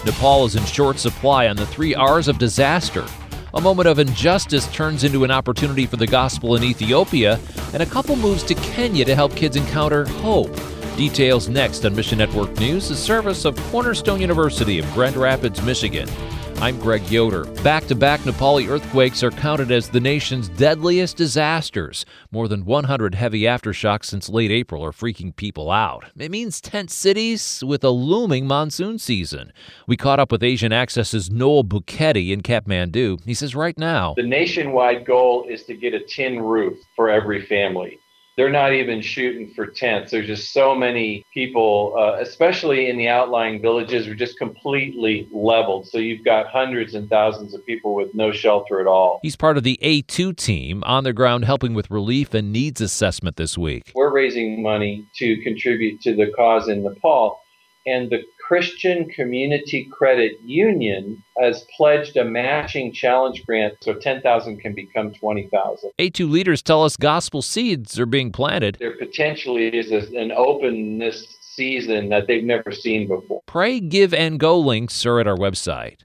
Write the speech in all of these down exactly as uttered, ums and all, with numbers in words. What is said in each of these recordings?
Nepal is in short supply on the three R's of disaster. A moment of injustice turns into an opportunity for the gospel in Ethiopia, and a couple moves to Kenya to help kids encounter hope. Details next on Mission Network News, the service of Cornerstone University of Grand Rapids, Michigan. I'm Greg Yoder. Back-to-back Nepali earthquakes are counted as the nation's deadliest disasters. More than one hundred heavy aftershocks since late April are freaking people out. It means tent cities with a looming monsoon season. We caught up with Asian Access's Noel Buchetti in Kathmandu. He says right now, the nationwide goal is to get a tin roof for every family. They're not even shooting for tents. There's just so many people, uh, especially in the outlying villages, are just completely leveled. So you've got hundreds and thousands of people with no shelter at all. He's part of the A two team on the ground helping with relief and needs assessment this week. We're raising money to contribute to the cause in Nepal. And the Christian Community Credit Union has pledged a matching challenge grant so ten thousand can become twenty thousand. A two leaders tell us gospel seeds are being planted. There potentially is an openness season that they've never seen before. Pray, Give, and Go links are at our website.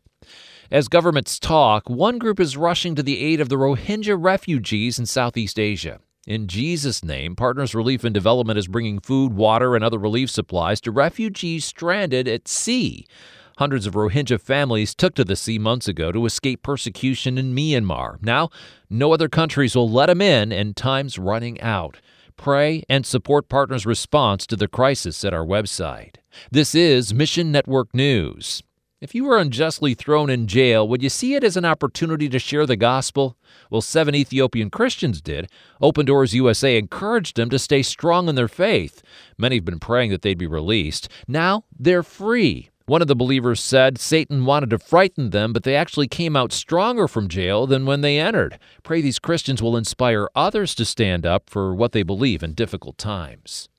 As governments talk, one group is rushing to the aid of the Rohingya refugees in Southeast Asia. In Jesus' name, Partners Relief and Development is bringing food, water, and other relief supplies to refugees stranded at sea. Hundreds of Rohingya families took to the sea months ago to escape persecution in Myanmar. Now, no other countries will let them in, and time's running out. Pray and support Partners' response to the crisis at our website. This is Mission Network News. If you were unjustly thrown in jail, would you see it as an opportunity to share the gospel? Well, seven Ethiopian Christians did. Open Doors U S A encouraged them to stay strong in their faith. Many have been praying that they'd be released. Now they're free. One of the believers said Satan wanted to frighten them, but they actually came out stronger from jail than when they entered. Pray these Christians will inspire others to stand up for what they believe in difficult times.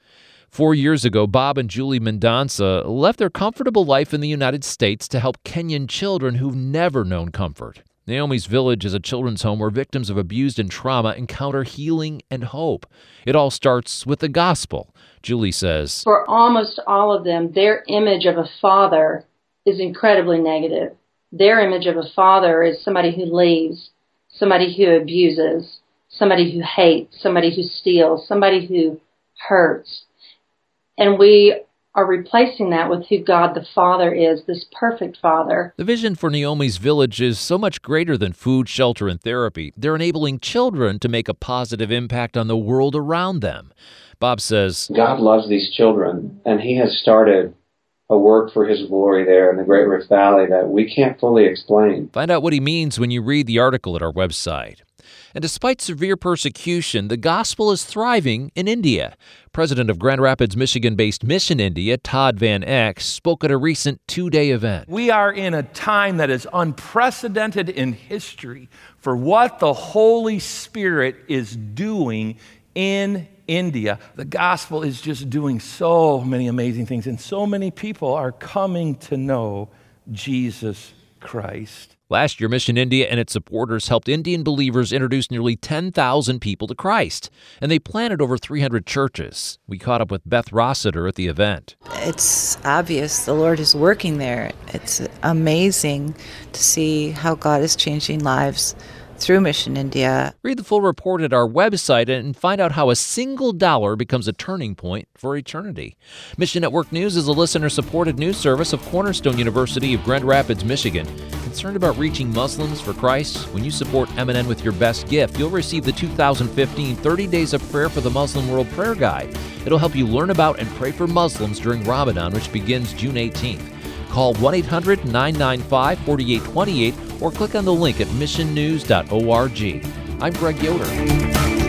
Four years ago, Bob and Julie Mendonça left their comfortable life in the United States to help Kenyan children who've never known comfort. Naomi's Village is a children's home where victims of abuse and trauma encounter healing and hope. It all starts with the gospel. Julie says, for almost all of them, their image of a father is incredibly negative. Their image of a father is somebody who leaves, somebody who abuses, somebody who hates, somebody who steals, somebody who hurts. And we are replacing that with who God the Father is, this perfect Father. The vision for Naomi's Village is so much greater than food, shelter, and therapy. They're enabling children to make a positive impact on the world around them. Bob says, God loves these children, and He has started a work for His glory there in the Great Rift Valley that we can't fully explain. Find out what He means when you read the article at our website. And despite severe persecution, the gospel is thriving in India. President of Grand Rapids, Michigan-based Mission India, Todd Van Eck, spoke at a recent two-day event. We are in a time that is unprecedented in history for what the Holy Spirit is doing in India. The gospel is just doing so many amazing things, and so many people are coming to know Jesus Christ. Last year, Mission India and its supporters helped Indian believers introduce nearly ten thousand people to Christ, and they planted over three hundred churches. We caught up with Beth Rossiter at the event. It's obvious the Lord is working there. It's amazing to see how God is changing lives through Mission India. Read the full report at our website and find out how a single dollar becomes a turning point for eternity. Mission Network News is a listener-supported news service of Cornerstone University of Grand Rapids, Michigan. Concerned about reaching Muslims for Christ? When you support M N N with your best gift, you'll receive the two thousand fifteen thirty Days of Prayer for the Muslim World Prayer Guide. It'll help you learn about and pray for Muslims during Ramadan, which begins June eighteenth. Call one eight hundred nine nine five four eight two eight or click on the link at mission news dot org. I'm Greg Yoder.